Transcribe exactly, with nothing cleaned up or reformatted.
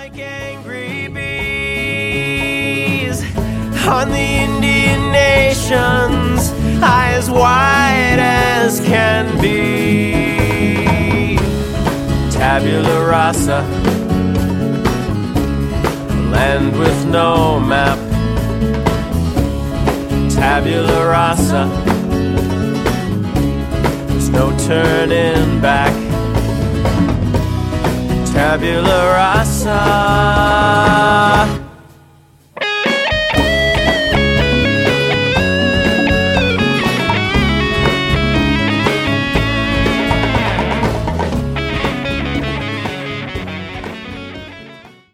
Like angry bees on the Indian nations, eyes wide as can be. Tabula rasa, land with no map. Tabula rasa, there's no turning back. Tabula rasa.